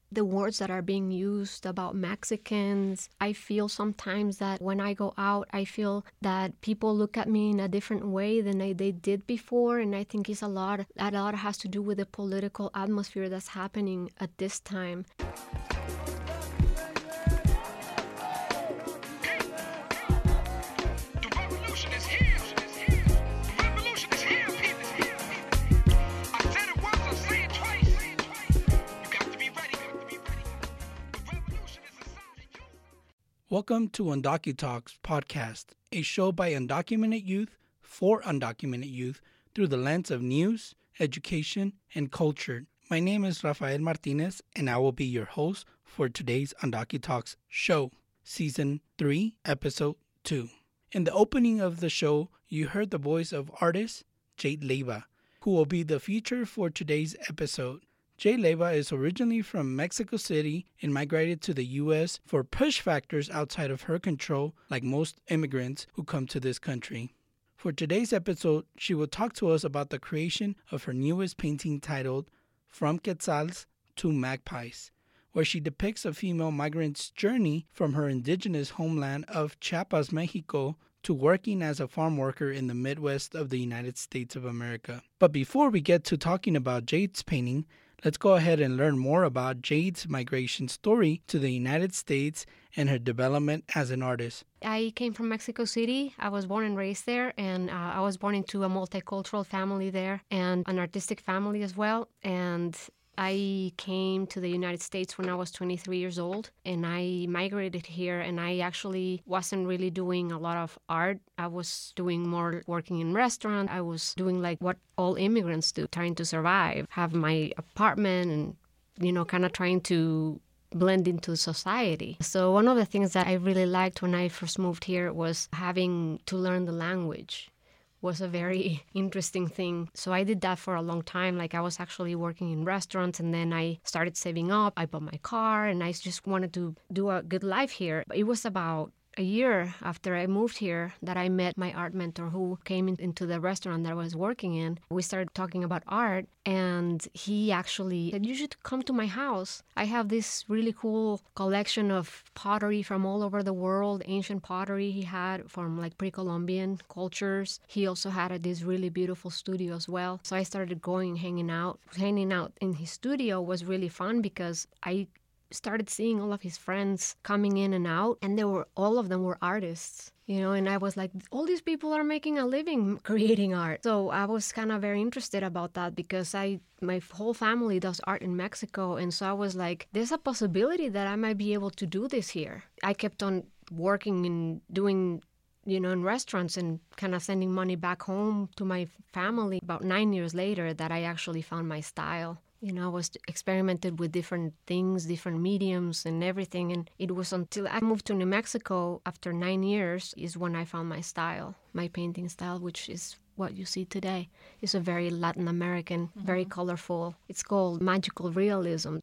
the words that are being used about Mexicans. I feel sometimes that when I go out, I feel that people look at me in a different way than they did before. And I think a lot has to do with the political atmosphere that's happening at this time. Welcome to UndocuTalks podcast, a show by undocumented youth for undocumented youth through the lens of news, education, and culture. My name is Rafael Martinez, and I will be your host for today's UndocuTalks show, Season 3, Episode 2. In the opening of the show, you heard the voice of artist Jade Leiva, who will be the feature for today's episode. Jade Leiva is originally from Mexico City and migrated to the U.S. for push factors outside of her control, like most immigrants who come to this country. For today's episode, she will talk to us about the creation of her newest painting titled From Quetzals to Magpies, where she depicts a female migrant's journey from her indigenous homeland of Chiapas, Mexico, to working as a farm worker in the Midwest of the United States of America. But before we get to talking about Jade's painting, let's go ahead and learn more about Jade's migration story to the United States and her development as an artist. I came from Mexico City. I was born and raised there, and I was born into a multicultural family there and an artistic family as well. And I came to the United States when I was 23 years old, and I migrated here, and I actually wasn't really doing a lot of art. I was doing more working in restaurant. I was doing like what all immigrants do, trying to survive, have my apartment and, kind of trying to blend into society. So one of the things that I really liked when I first moved here was having to learn the language. Was a very interesting thing. So I did that for a long time. Like I was actually working in restaurants, and then I started saving up. I bought my car, and I just wanted to do a good life here. But it was about a year after I moved here that I met my art mentor who came into the restaurant that I was working in. We started talking about art, and he actually said, "You should come to my house. I have this really cool collection of pottery from all over the world, ancient pottery he had from like pre-Columbian cultures. He also had this really beautiful studio as well." So I started going, hanging out. Hanging out in his studio was really fun because I started seeing all of his friends coming in and out, and all of them were artists, and I was like, all these people are making a living creating art. So I was kind of very interested about that because my whole family does art in Mexico, and so I was like, there's a possibility that I might be able to do this here. I kept on working and doing in restaurants and kind of sending money back home to my family. About 9 years later that I actually found my style. I was experimented with different things, different mediums and everything. And it was until I moved to New Mexico after 9 years is when I found my style, my painting style, which is what you see today. It's a very Latin American, very colorful. It's called magical realism.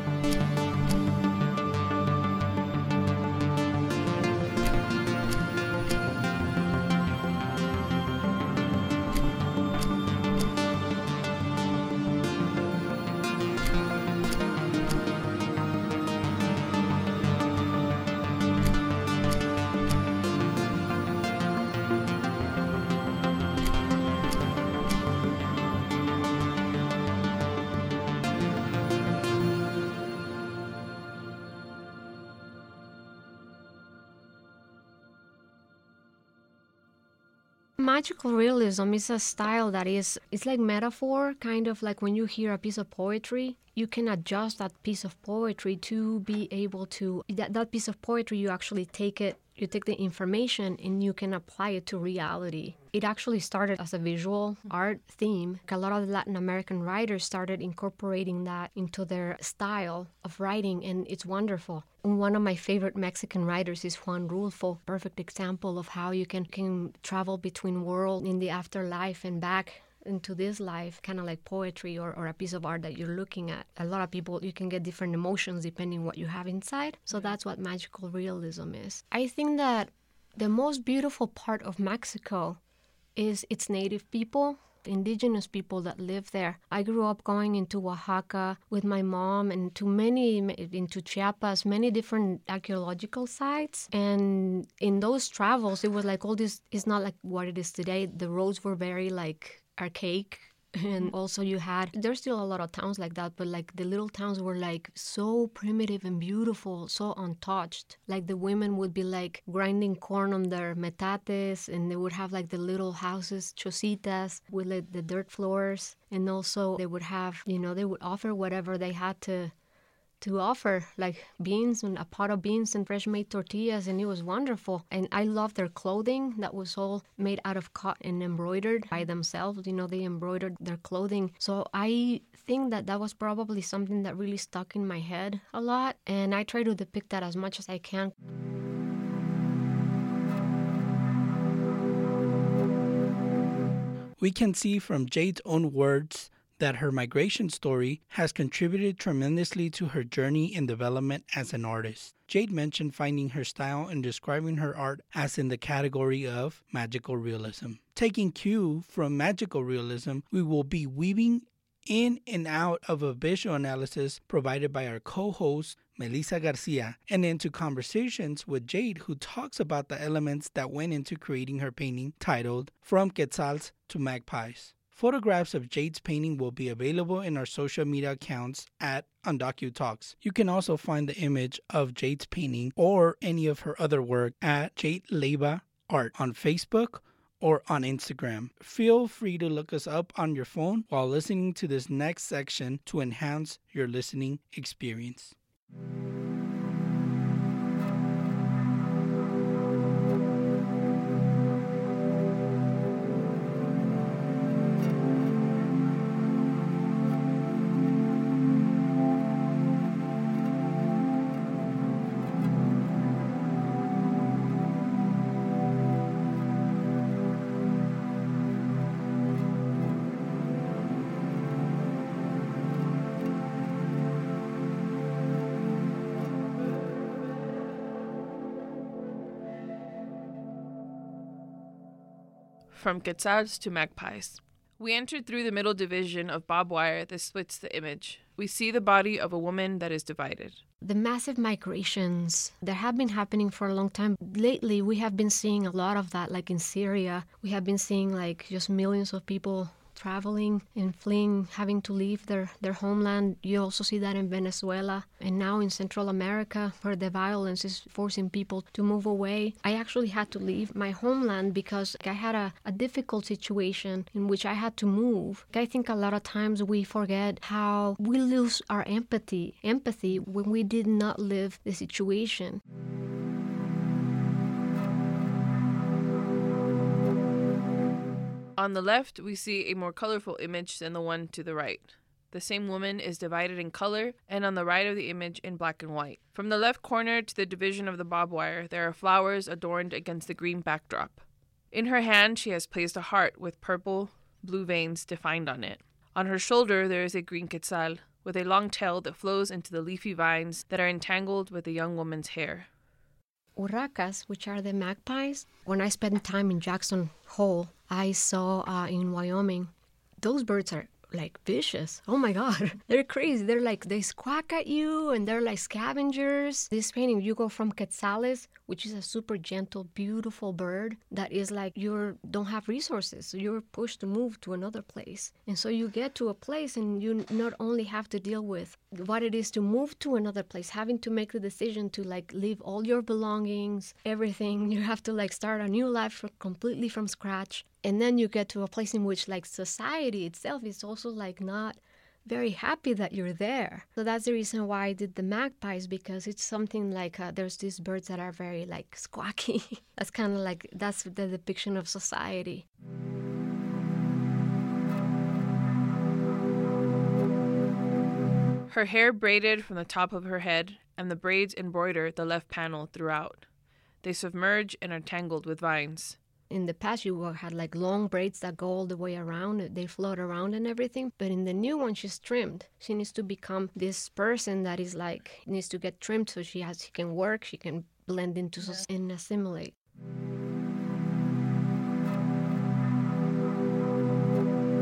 Magical realism is a style that it's like metaphor, kind of like when you hear a piece of poetry, you can adjust that piece of poetry to be able to, that piece of poetry, you actually take the information and you can apply it to reality. It actually started as a visual art theme. A lot of Latin American writers started incorporating that into their style of writing, and it's wonderful. One of my favorite Mexican writers is Juan Rulfo, perfect example of how you can travel between world in the afterlife and back into this life, kind of like poetry or a piece of art that you're looking at. A lot of people, you can get different emotions depending what you have inside. So that's what magical realism is. I think that the most beautiful part of Mexico is its native people. indigenous people that live there. I grew up going into Oaxaca with my mom and into Chiapas, many different archaeological sites. And in those travels, it was like all this is not like what it is today. The roads were very like archaic. And also there's still a lot of towns like that, but like the little towns were like so primitive and beautiful, so untouched. Like the women would be like grinding corn on their metates, and they would have like the little houses, chocitas, with like the dirt floors. And also they would have, they would offer whatever they had to offer, like beans and a pot of beans and fresh made tortillas, and it was wonderful. And I loved their clothing that was all made out of cotton and embroidered by themselves. They embroidered their clothing. So I think that was probably something that really stuck in my head a lot, and I try to depict that as much as I can. We can see from Jade's own words that her migration story has contributed tremendously to her journey and development as an artist. Jade mentioned finding her style and describing her art as in the category of magical realism. Taking cue from magical realism, we will be weaving in and out of a visual analysis provided by our co-host, Melissa Garcia, and into conversations with Jade, who talks about the elements that went into creating her painting titled From Quetzals to Magpies. Photographs of Jade's painting will be available in our social media accounts at UndocuTalks. You can also find the image of Jade's painting or any of her other work at Jade Leiva Art on Facebook or on Instagram. Feel free to look us up on your phone while listening to this next section to enhance your listening experience. From Quetzals to Magpies. We entered through the middle division of barbed wire that splits the image. We see the body of a woman that is divided. The massive migrations that have been happening for a long time. Lately, we have been seeing a lot of that, like in Syria. We have been seeing like just millions of people traveling and fleeing, having to leave their homeland. You also see that in Venezuela and now in Central America, where the violence is forcing people to move away. I actually had to leave my homeland because I had a difficult situation in which I had to move. I think a lot of times we forget how we lose our empathy when we did not live the situation. On the left, we see a more colorful image than the one to the right. The same woman is divided in color, and on the right of the image in black and white. From the left corner to the division of the barbed wire, there are flowers adorned against the green backdrop. In her hand, she has placed a heart with purple, blue veins defined on it. On her shoulder, there is a green quetzal with a long tail that flows into the leafy vines that are entangled with the young woman's hair. Urracas, which are the magpies. When I spent time in Jackson Hole, I saw in Wyoming, those birds are like vicious. Oh my God, they're crazy. They're like, they squawk at you and they're like scavengers. This painting, you go from quetzales, which is a super gentle, beautiful bird that is like you don't have resources. So you're pushed to move to another place. And so you get to a place and you not only have to deal with what it is to move to another place, having to make the decision to like leave all your belongings, everything. You have to like start a new life completely from scratch. And then you get to a place in which like society itself is also like not very happy that you're there. So that's the reason why I did the magpies, because it's something like there's these birds that are very like squawky. That's kind of like, that's the depiction of society. Her hair braided from the top of her head, and the braids embroider the left panel throughout. They submerge and are tangled with vines. In the past, you had like long braids that go all the way around. They float around and everything. But in the new one, she's trimmed. She needs to become this person that is like, needs to get trimmed so she can work, she can blend into society and assimilate.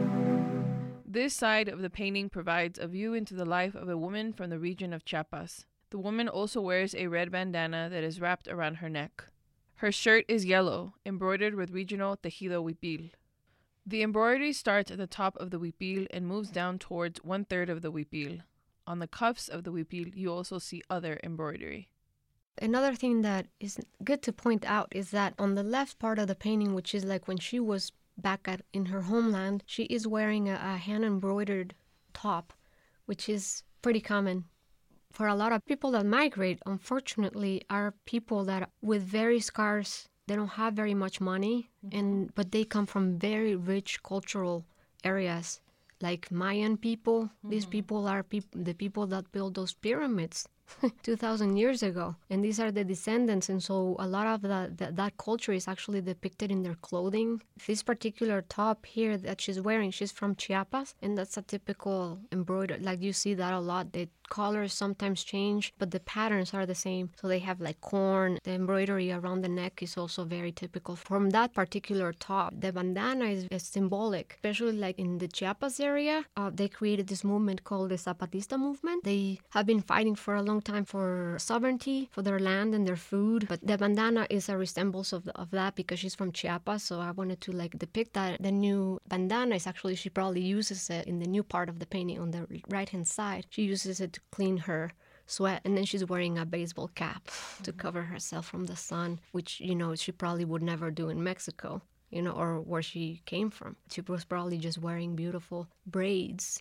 This side of the painting provides a view into the life of a woman from the region of Chiapas. The woman also wears a red bandana that is wrapped around her neck. Her shirt is yellow, embroidered with regional tejido huipil. The embroidery starts at the top of the huipil and moves down towards 1/3 of the huipil. On the cuffs of the huipil, you also see other embroidery. Another thing that is good to point out is that on the left part of the painting, which is like when she was back in her homeland, she is wearing a hand-embroidered top, which is pretty common. For a lot of people that migrate, unfortunately, are people that with very scarce, they don't have very much money, but they come from very rich cultural areas, like Mayan people. These people are the people that built those pyramids 2,000 years ago, and these are the descendants, and so a lot of that culture is actually depicted in their clothing. This particular top here that she's wearing, she's from Chiapas, and that's a typical embroidered, like you see that a lot. The colors sometimes change, but the patterns are the same. So they have like corn. The embroidery around the neck is also very typical from that particular top. The bandana is symbolic, especially like in the Chiapas area. They created this movement called the Zapatista movement. They have been fighting for a long time for sovereignty, for their land and their food. But the bandana is a resemblance of that because she's from Chiapas. So I wanted to like depict that. The new bandana is actually, she probably uses it in the new part of the painting on the right-hand side. She uses it to clean her sweat, and then she's wearing a baseball cap to cover herself from the sun, which, you know, she probably would never do in Mexico, you know, or where she came from. She was probably just wearing beautiful braids.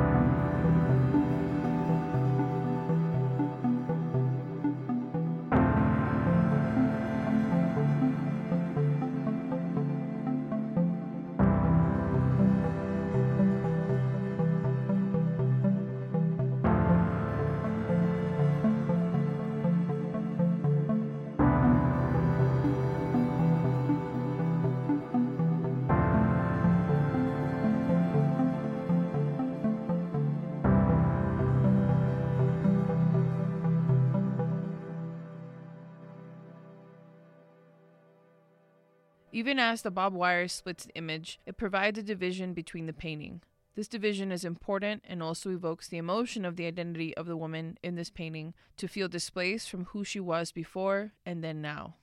Even as the barbed wire splits the image, it provides a division between the painting. This division is important and also evokes the emotion of the identity of the woman in this painting to feel displaced from who she was before and then now.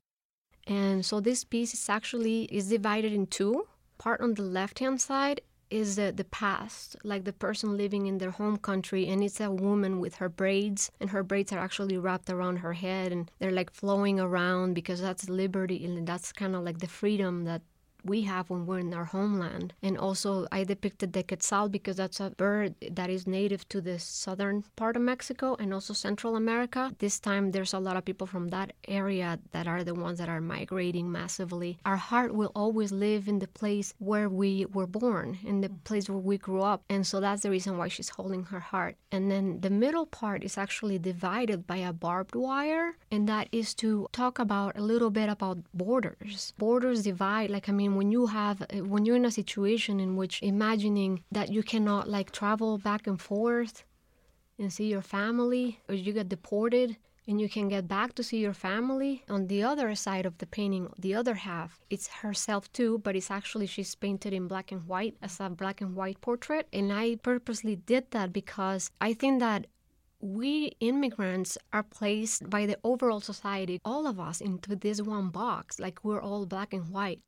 And so this piece is divided in two. Part on the left-hand side is the past, like the person living in their home country, and it's a woman with her braids, and her braids are actually wrapped around her head, and they're like flowing around because that's liberty, and that's kind of like the freedom that we have when we're in our homeland. And also I depicted the quetzal because that's a bird that is native to the southern part of Mexico and also Central America. This time there's a lot of people from that area that are the ones that are migrating massively. Our heart will always live in the place where we were born, in the place where we grew up, and so that's the reason why she's holding her heart. And then the middle part is actually divided by a barbed wire, and that is to talk about a little bit about borders. Borders divide, when you're in a situation in which imagining that you cannot like travel back and forth and see your family, or you get deported and you can get back to see your family. On the other side of the painting, the other half, it's herself too, but it's actually she's painted in black and white as a black and white portrait. And I purposely did that because I think that we immigrants are placed by the overall society, all of us, into this one box, like we're all black and white.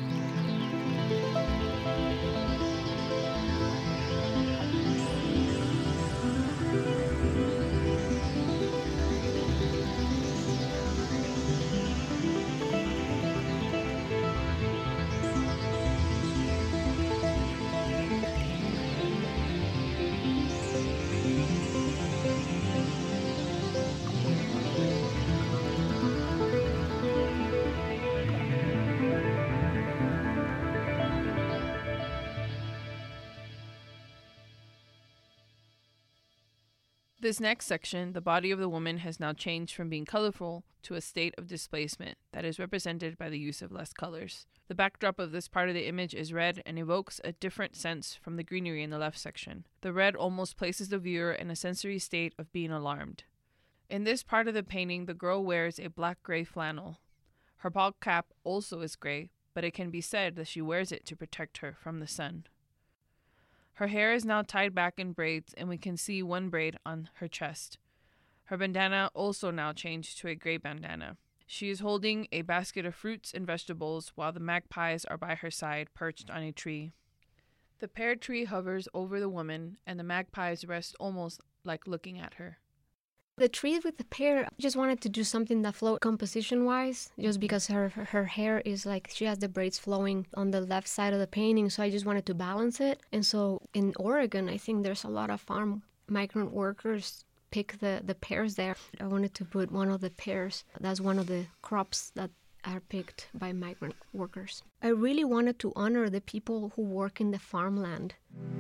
This next section, the body of the woman has now changed from being colorful to a state of displacement that is represented by the use of less colors. The backdrop of this part of the image is red and evokes a different sense from the greenery in the left section. The red almost places the viewer in a sensory state of being alarmed. In this part of the painting, the girl wears a black-gray flannel. Her bald cap also is gray, but it can be said that she wears it to protect her from the sun. Her hair is now tied back in braids, and we can see one braid on her chest. Her bandana also now changed to a gray bandana. She is holding a basket of fruits and vegetables while the magpies are by her side, perched on a tree. The pear tree hovers over the woman, and the magpies rest almost like looking at her. The tree with the pear, I just wanted to do something that flowed composition-wise, just because her hair is like, she has the braids flowing on the left side of the painting, so I just wanted to balance it. And so in Oregon, I think there's a lot of farm migrant workers pick the pears there. I wanted to put one of the pears. That's one of the crops that are picked by migrant workers. I really wanted to honor the people who work in the farmland.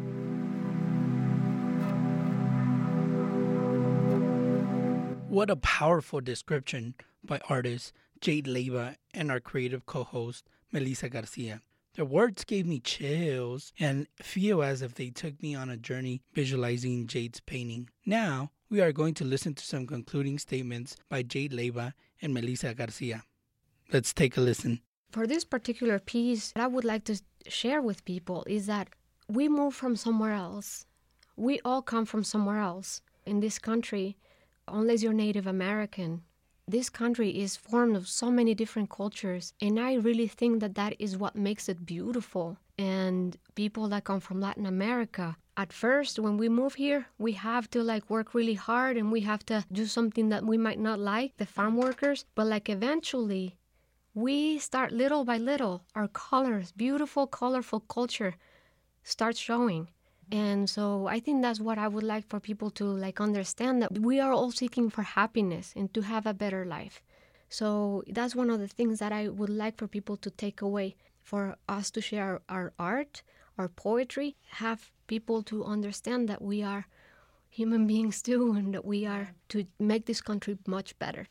What a powerful description by artist Jade Leiva and our creative co-host Melissa Garcia. Their words gave me chills and feel as if they took me on a journey visualizing Jade's painting. Now, we are going to listen to some concluding statements by Jade Leiva and Melissa Garcia. Let's take a listen. For this particular piece, what I would like to share with people is that we move from somewhere else. We all come from somewhere else. In this country, unless you're Native American, this country is formed of so many different cultures, and I really think that that is what makes it beautiful. And people that come from Latin America, at first, when we move here, we have to work really hard, and we have to do something that we might not like, the farm workers, but eventually, we start little by little, our colors, beautiful, colorful culture starts showing. And so I think that's what I would like for people to understand, that we are all seeking for happiness and to have a better life. So that's one of the things that I would like for people to take away, for us to share our art, our poetry, have people to understand that we are human beings too, and that we are to make this country much better.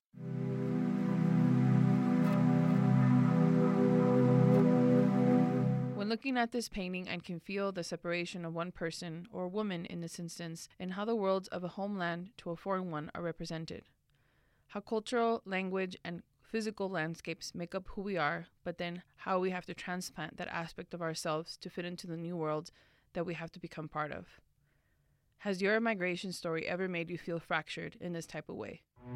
When looking at this painting, I can feel the separation of one person, or woman in this instance, and how the worlds of a homeland to a foreign one are represented. How cultural, language, and physical landscapes make up who we are, but then how we have to transplant that aspect of ourselves to fit into the new world that we have to become part of. Has your migration story ever made you feel fractured in this type of way?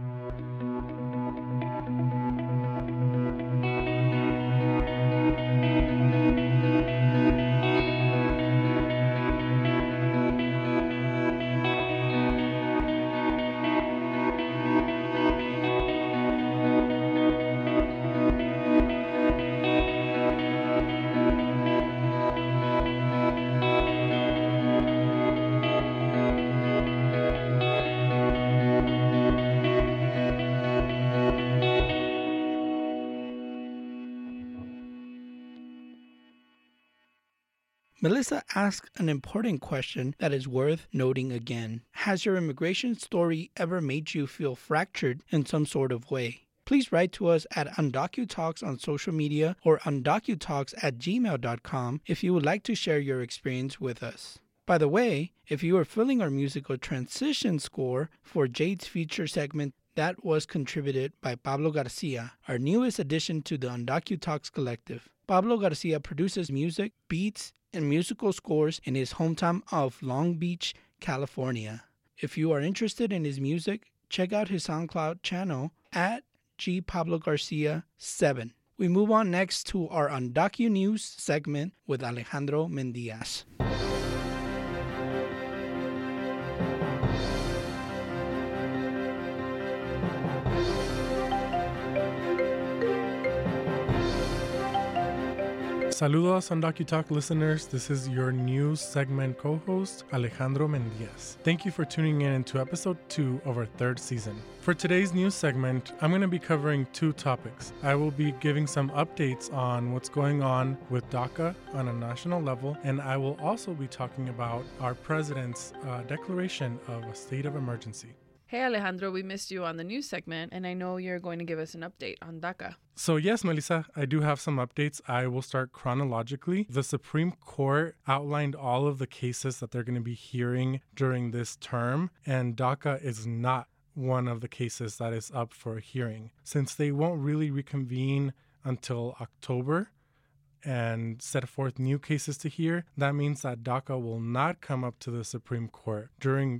Melissa asked an important question that is worth noting again. Has your immigration story ever made you feel fractured in some sort of way? Please write to us at UndocuTalks on social media or undocutalks@gmail.com if you would like to share your experience with us. By the way, if you are feeling our musical transition score for Jade's feature segment, that was contributed by Pablo Garcia, our newest addition to the UndocuTalks collective. Pablo Garcia produces music, beats, and musical scores in his hometown of Long Beach, California. If you are interested in his music, check out his SoundCloud channel at GPabloGarcia7. We move on next to our Undocu News segment with Alejandro Mendias. Saludos UndocuTalk listeners, this is your news segment co-host Alejandro Mendias. Thank you for tuning in to episode 2 of our 3rd season. For today's news segment, I'm going to be covering 2 topics. I will be giving some updates on what's going on with DACA on a national level, and I will also be talking about our president's declaration of a state of emergency. Hey Alejandro, we missed you on the news segment, and I know you're going to give us an update on DACA. So yes, Melissa, I do have some updates. I will start chronologically. The Supreme Court outlined all of the cases that they're going to be hearing during this term, and DACA is not one of the cases that is up for a hearing. Since they won't really reconvene until October, and set forth new cases to hear, that means that DACA will not come up to the Supreme Court during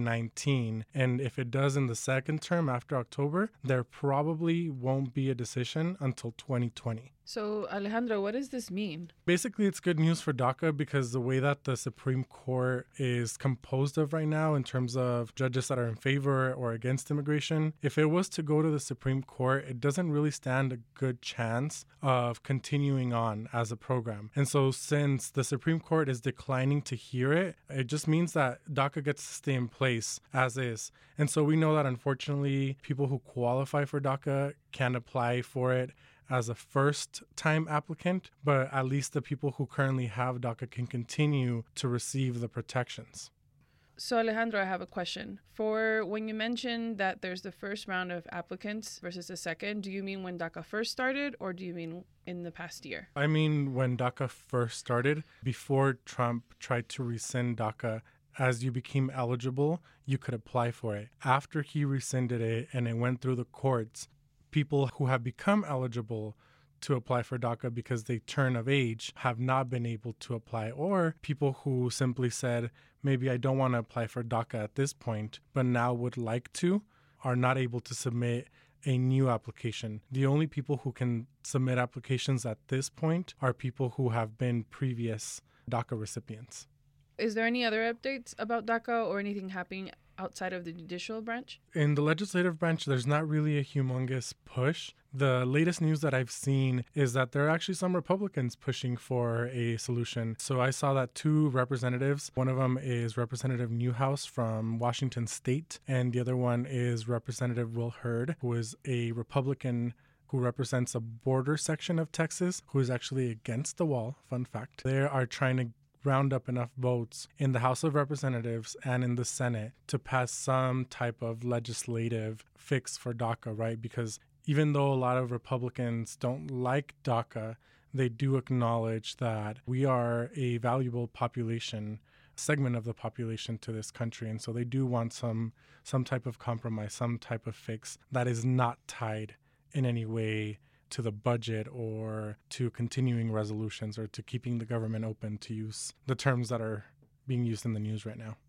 2019. And if it does in the second term after October, there probably won't be a decision until 2020. So, Alejandro, what does this mean? Basically, it's good news for DACA because the way that the Supreme Court is composed of right now in terms of judges that are in favor or against immigration, if it was to go to the Supreme Court, it doesn't really stand a good chance of continuing on as a program. And so since the Supreme Court is declining to hear it, it just means that DACA gets to stay in place as is. And so we know that unfortunately, people who qualify for DACA can apply for it as a first-time applicant, but at least the people who currently have DACA can continue to receive the protections. So, Alejandro, I have a question. For when you mentioned that there's the first round of applicants versus the second, do you mean when DACA first started, or do you mean in the past year? I mean when DACA first started, before Trump tried to rescind DACA. As you became eligible, you could apply for it. After he rescinded it and it went through the courts, people who have become eligible to apply for DACA because they turn of age have not been able to apply, or people who simply said, maybe I don't want to apply for DACA at this point, but now would like to, are not able to submit a new application. The only people who can submit applications at this point are people who have been previous DACA recipients. Is there any other updates about DACA or anything happening outside of the judicial branch? In the legislative branch, there's not really a humongous push. The latest news that I've seen is that there are actually some Republicans pushing for a solution. So I saw that two representatives, one of them is Representative Newhouse from Washington State, and the other one is Representative Will Hurd, who is a Republican who represents a border section of Texas, who is actually against the wall. Fun fact. They are trying to round up enough votes in the House of Representatives and in the Senate to pass some type of legislative fix for DACA, right? Because even though a lot of Republicans don't like DACA, they do acknowledge that we are a valuable population, segment of the population to this country. And so they do want some type of compromise, some type of fix that is not tied in any way to the budget or to continuing resolutions or to keeping the government open, to use the terms that are being used in the news right now.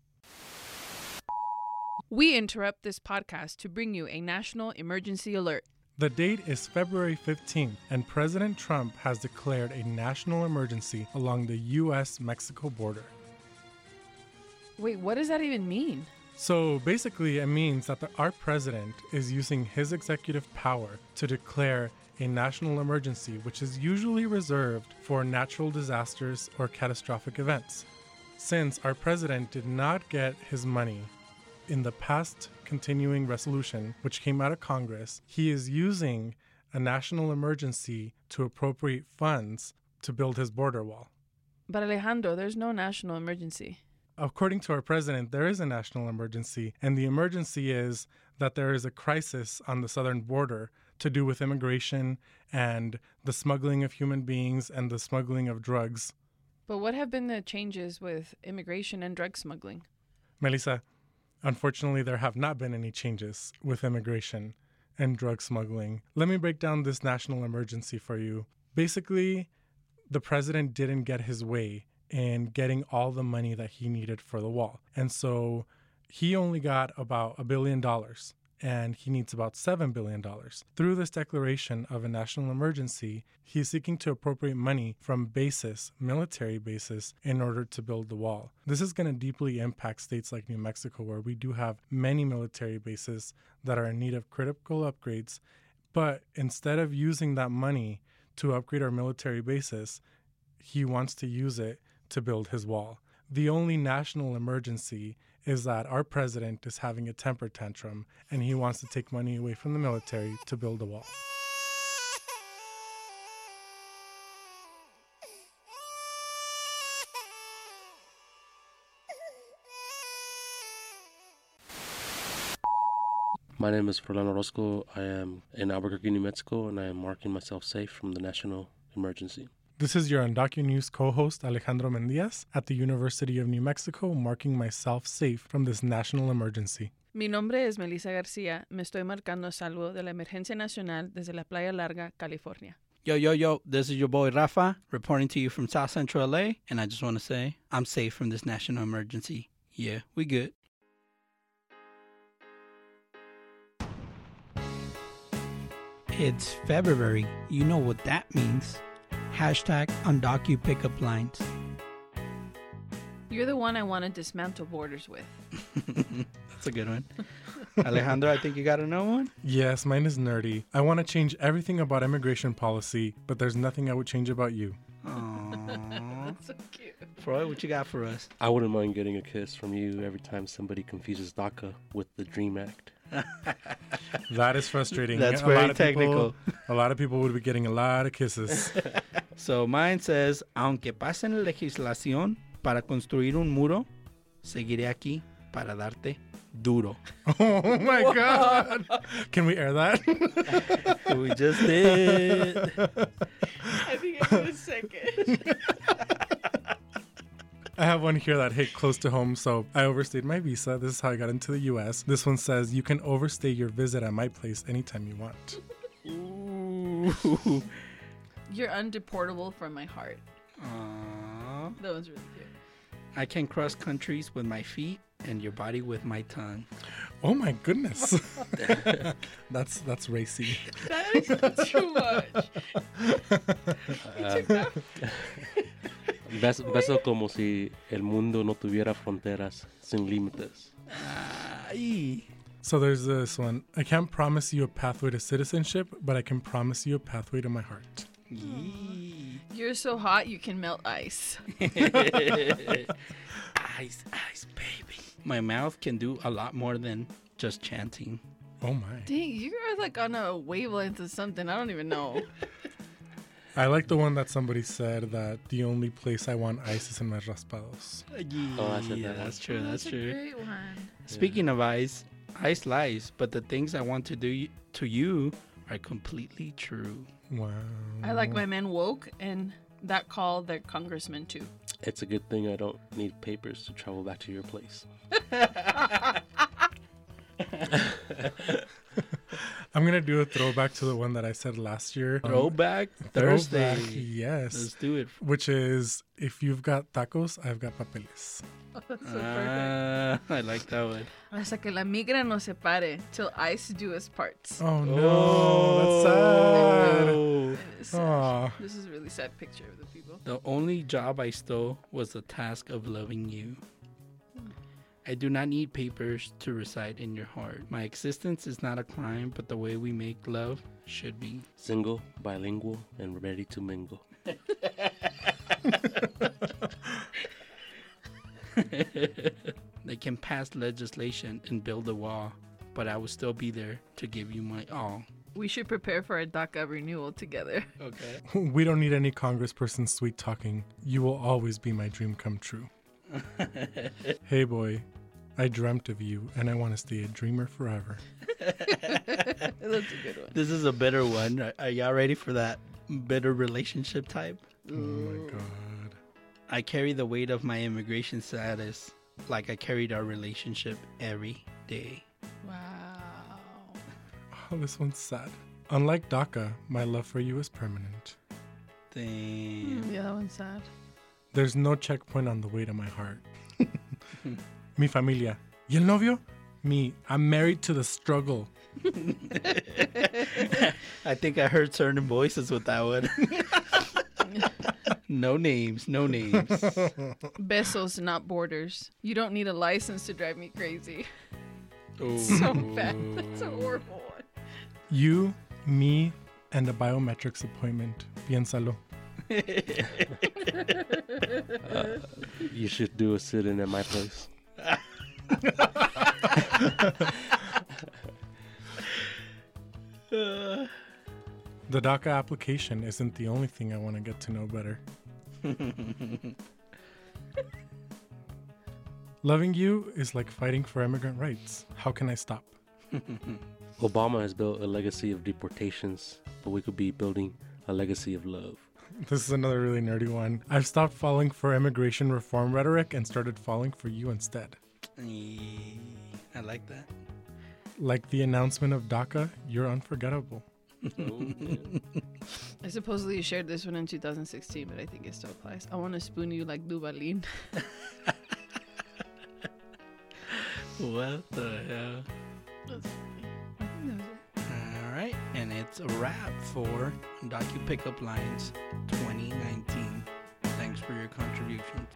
We interrupt this podcast to bring you a national emergency alert. The date is February 15th, and President Trump has declared a national emergency along the U.S.-Mexico border. Wait, what does that even mean? So basically, it means that our president is using his executive power to declare a national emergency, which is usually reserved for natural disasters or catastrophic events. Since our president did not get his money in the past continuing resolution, which came out of Congress, he is using a national emergency to appropriate funds to build his border wall. But Alejandro, there's no national emergency. According to our president, there is a national emergency, and the emergency is that there is a crisis on the southern border to do with immigration and the smuggling of human beings and the smuggling of drugs. But what have been the changes with immigration and drug smuggling? Melissa, unfortunately, there have not been any changes with immigration and drug smuggling. Let me break down this national emergency for you. Basically, the president didn't get his way in getting all the money that he needed for the wall. And so he only got about $1 billion, and he needs about $7 billion. Through this declaration of a national emergency, he is seeking to appropriate money from bases, military bases, in order to build the wall. This is going to deeply impact states like New Mexico, where we do have many military bases that are in need of critical upgrades. But instead of using that money to upgrade our military bases, he wants to use it to build his wall. The only national emergency is that our president is having a temper tantrum and he wants to take money away from the military to build a wall. My name is Fernando Orozco. I am in Albuquerque, New Mexico, and I am marking myself safe from the national emergency. This is your UndocuNews co-host Alejandro Mendiaz at the University of New Mexico, marking myself safe from this national emergency. Mi nombre es Melissa García. Me estoy marcando a salvo de la emergencia nacional desde la Playa Larga, California. Yo, yo, yo, this is your boy Rafa, reporting to you from South Central LA, and I just want to say, I'm safe from this national emergency. Yeah, we good. It's February. You know what that means. Hashtag #UndocuPickupLines. You're the one I want to dismantle borders with. That's a good one. Alejandro, I think you got another one? Yes, mine is nerdy. I want to change everything about immigration policy, but there's nothing I would change about you. Aww. That's so cute. Freud, what you got for us? I wouldn't mind getting a kiss from you every time somebody confuses DACA with the DREAM Act. That is frustrating. That's A lot very of people- technical. A lot of people would be getting a lot of kisses. So mine says, aunque pasen legislación para construir un muro, seguiré aquí para darte duro. Oh my God. Can we air that? We just did. I think I need a second. I have one here that hit close to home, so I overstayed my visa. This is how I got into the U.S. This one says, you can overstay your visit at my place anytime you want. Ooh. You're undeportable from my heart. Aww. That was really cute. I can cross countries with my feet and your body with my tongue. Oh my goodness. That's racy. That is too much. Beso como si el mundo no tuviera fronteras, sin límites. Ay. So there's this one. I can't promise you a pathway to citizenship, but I can promise you a pathway to my heart. Yee. You're so hot you can melt ice. Ice, ice, baby. My mouth can do a lot more than just chanting. Oh my. Dang, you are like on a wavelength of something. I don't even know. I like the one that somebody said that the only place I want ice is in my raspados. Oh, I said that. That's true. That's a true. great one. Speaking of ice, ice lies, but the things I want to do to you are completely true. Wow. I like my men woke and that call their congressman too. It's a good thing I don't need papers to travel back to your place. I'm going to do a throwback to the one that I said last year. Throwback Throwback, Thursday. yes. Let's do it. Which is, if you've got tacos, I've got papeles. That's so perfect. I like that one. Hasta que la migra nos separe till ice do us parts. Oh no, that's sad. Oh. It is sad. Aw. This is a really sad picture of the people. The only job I stole was the task of loving you. I do not need papers to reside in your heart. My existence is not a crime, but the way we make love should be. Single, bilingual, and ready to mingle. They can pass legislation and build a wall, but I will still be there to give you my all. We should prepare for a DACA renewal together. Okay. We don't need any congressperson sweet talking. You will always be my dream come true. Hey boy, I dreamt of you and I want to stay a dreamer forever. That's a good one. This is a bitter one. Are y'all ready for that bitter relationship type? Oh my god. I carry the weight of my immigration status like I carried our relationship every day. Wow. Oh, this one's sad. Unlike DACA, my love for you is permanent. Damn. Yeah, that one's sad. There's no checkpoint on the way to my heart. Mi familia. ¿Y el novio? Me. I'm married to the struggle. I think I heard certain voices with that one. No names, no names. Besos, not borders. You don't need a license to drive me crazy. Ooh. So bad. That's a horrible one. You, me, and a biometrics appointment. Piénsalo. You should do a sit-in at my place. The DACA application isn't the only thing I want to get to know better. Loving you is like fighting for immigrant rights. How can I stop? Obama has built a legacy of deportations, but we could be building a legacy of love. This is another really nerdy one. I've stopped falling for immigration reform rhetoric and started falling for you instead. I like that. Like the announcement of DACA, you're unforgettable. I supposedly shared this one in 2016, but I think it still applies. I want to spoon you like Duvalin. What the hell? That's funny. I think that was it. All right, and it's a wrap for Docu Pickup Lines 2019. Thanks for your contributions.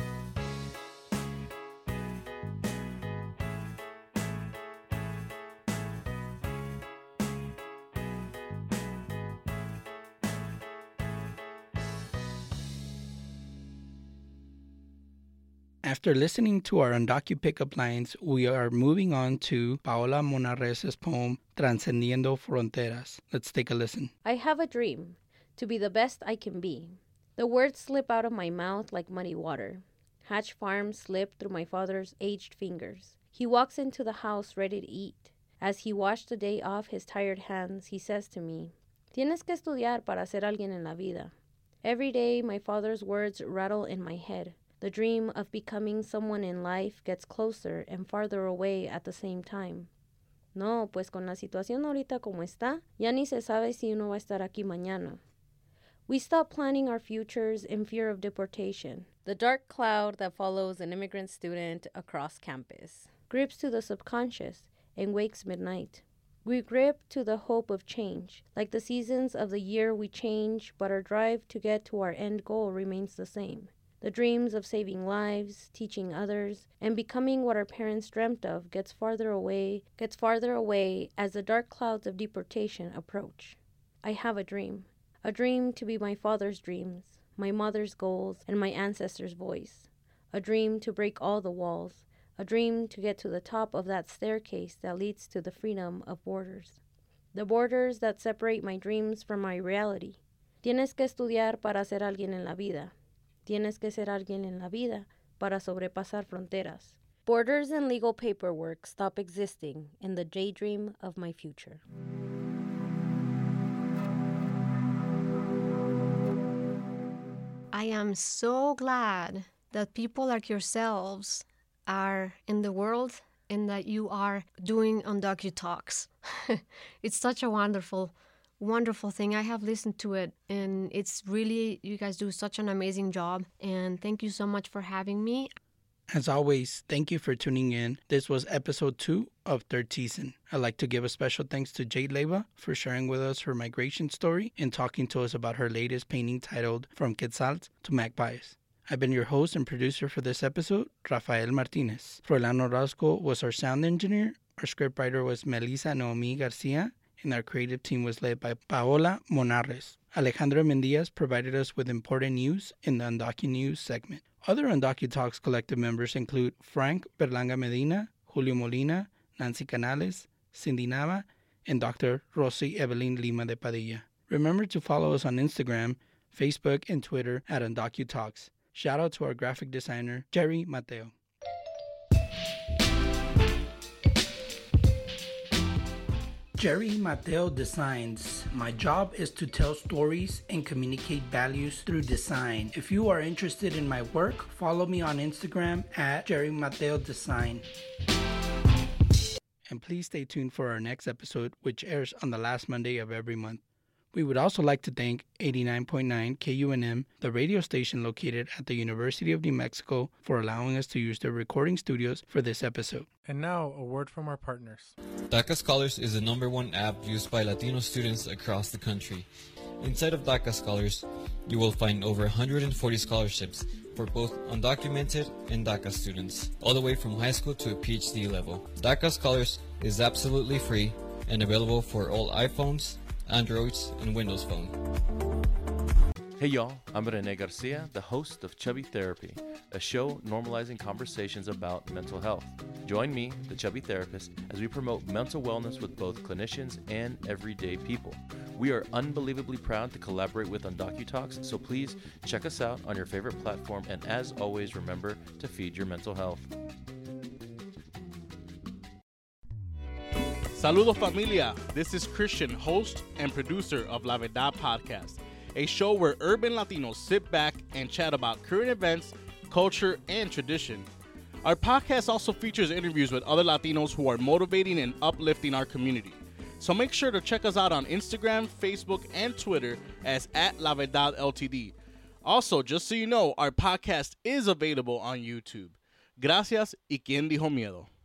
After listening to our Undocu Pickup Lines, we are moving on to Paola Monarres' poem, Trascendiendo Fronteras. Let's take a listen. I have a dream, to be the best I can be. The words slip out of my mouth like muddy water. Hatch farms slip through my father's aged fingers. He walks into the house ready to eat. As he washed the day off his tired hands, he says to me, Tienes que estudiar para ser alguien en la vida. Every day, my father's words rattle in my head. The dream of becoming someone in life gets closer and farther away at the same time. No, pues con la situación ahorita como está, ya ni se sabe si uno va a estar aquí mañana. We stop planning our futures in fear of deportation. The dark cloud that follows an immigrant student across campus grips to the subconscious and wakes midnight. We grip to the hope of change. Like the seasons of the year we change, but our drive to get to our end goal remains the same. The dreams of saving lives, teaching others, and becoming what our parents dreamt of gets farther away as the dark clouds of deportation approach. I have a dream to be my father's dreams, my mother's goals, and my ancestors' voice. A dream to break all the walls, a dream to get to the top of that staircase that leads to the freedom of borders. The borders that separate my dreams from my reality. Tienes que estudiar para ser alguien en la vida. Tienes que ser alguien en la vida para sobrepasar fronteras. Borders and legal paperwork stop existing in the daydream of my future. I am so glad that people like yourselves are in the world and that you are doing Undocu Talks. It's such a wonderful thing. I have listened to it, and it's really, you guys do such an amazing job, and thank you so much for having me. As always, thank you for tuning in. This was episode 2 of third season. I'd like to give a special thanks to Jade Leyva for sharing with us her migration story and talking to us about her latest painting titled From Quetzals to Magpies. I've been your host and producer for this episode, Rafael Martinez. Froilán Orozco was our sound engineer. Our scriptwriter was Melissa Noemi Garcia, and our creative team was led by Paola Monarres. Alejandro Mendíaz provided us with important news in the Undocu News segment. Other Undocu Talks collective members include Frank Berlanga Medina, Julio Molina, Nancy Canales, Cindy Nava, and Dr. Rosy Evelyn Lima de Padilla. Remember to follow us on Instagram, Facebook, and Twitter at Undocu Talks. Shout out to our graphic designer, Jerry Mateo. Jerry Mateo Designs. My job is to tell stories and communicate values through design. If you are interested in my work, follow me on Instagram at Jerry Mateo Design. And please stay tuned for our next episode, which airs on the last Monday of every month. We would also like to thank 89.9 KUNM, the radio station located at the University of New Mexico, for allowing us to use their recording studios for this episode. And now, a word from our partners. DACA Scholars is the #1 app used by Latino students across the country. Inside of DACA Scholars, you will find over 140 scholarships for both undocumented and DACA students, all the way from high school to a PhD level. DACA Scholars is absolutely free and available for all iPhones, Androids, and Windows Phone. Hey y'all, I'm Rene Garcia, the host of Chubby Therapy, a show normalizing conversations about mental health. Join me, the Chubby Therapist, as we promote mental wellness with both clinicians and everyday people. We are unbelievably proud to collaborate with Undocu Talks, so please check us out on your favorite platform, and as always, remember to feed your mental health. Saludos familia, this is Christian, host and producer of La Verdad Podcast, a show where urban Latinos sit back and chat about current events, culture, and tradition. Our podcast also features interviews with other Latinos who are motivating and uplifting our community. So make sure to check us out on Instagram, Facebook, and Twitter as @LaVerdadLTD. Also, just so you know, our podcast is available on YouTube. Gracias y quien dijo miedo.